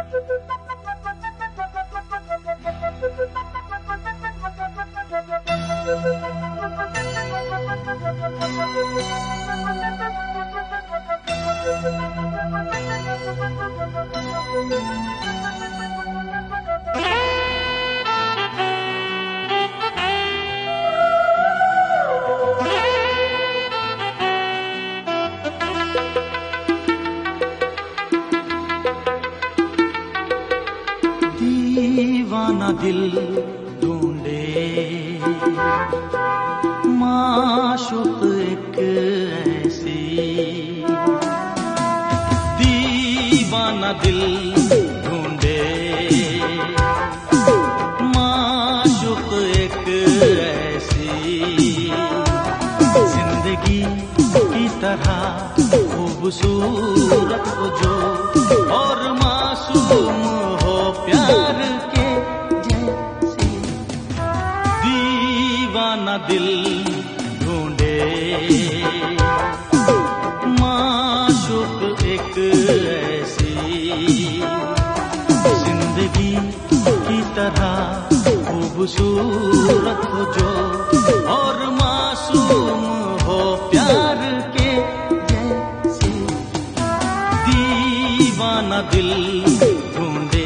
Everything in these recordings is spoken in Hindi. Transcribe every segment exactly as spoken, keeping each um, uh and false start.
दीवाना दिल ढूंढे माशूक एक ऐसी, दीवाना दिल ढूंढे माशूक एक ऐसी, जिंदगी की तरह खूबसूरत हो जो और मासूम हो प्यार के जैसे। दीवाना दिल ढूंढे माशूक एक ऐसी, जिंदगी की तरह खूबसूरत हो जो और मासूम हो प्यार के जैसे। दीवाना दिल ढूंढे।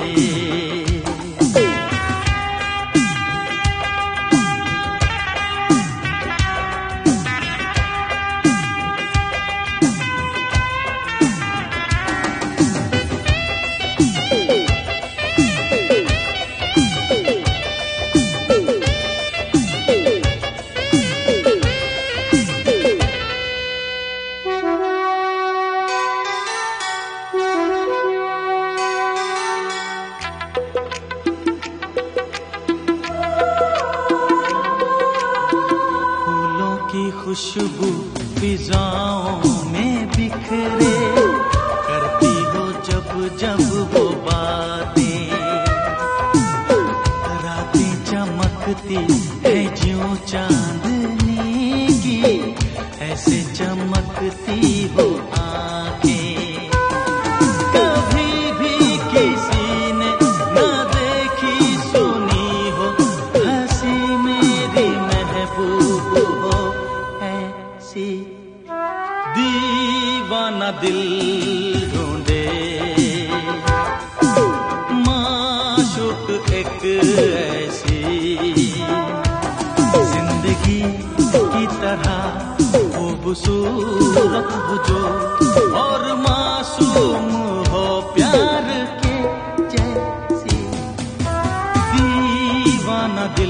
खुशबू फिजाओं में बिखरे करती हो जब जब वो बातें, रातें चमकती है ज्यों चांदनी की, ऐसे चमकती हो आंखें। कभी भी किसी ने न देखी सुनी हो हंसी मेरी महबूब हो। दीवाना दिल ढूंढे माशूक एक ऐसी, जिंदगी की तरह खूबसूरत हो जो और मासूम हो प्यार के जैसी। दीवाना दिल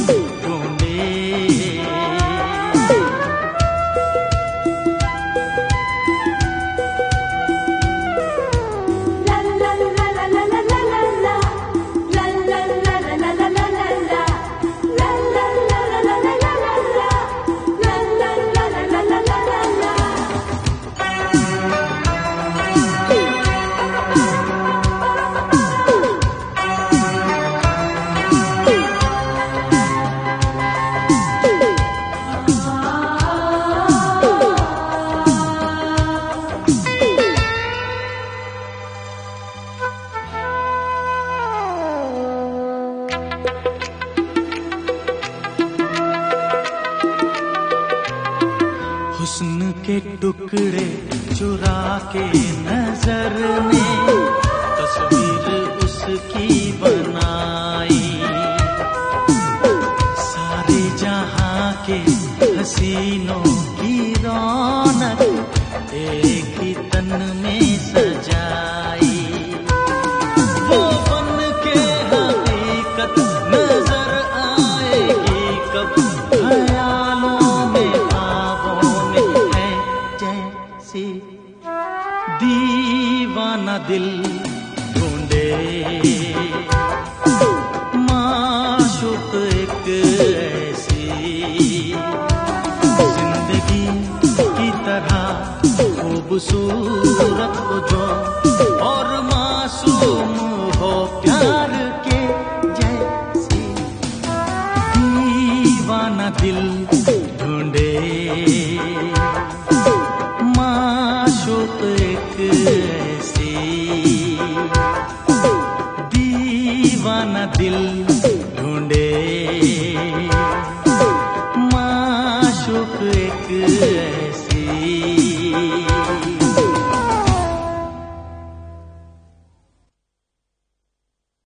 हुस्न के टुकड़े चुरा के नजर में तस्वीर उसकी बनाई, सारे जहां के हसीनों की रौनक एक ही तन में सजाई। वो बन के हकीकत नजर आएगी कब ख्यालों में ख्वाबों में है जैसी। दीवाना दिल ढूंढे माशूक एक ऐसी, जिंदगी की तरह खूबसूरत हो जो और मासूम हो प्यार के जैसी। दीवाना दिल ढूंढे माशूक एक ऐसी। माशूक एक ऐसी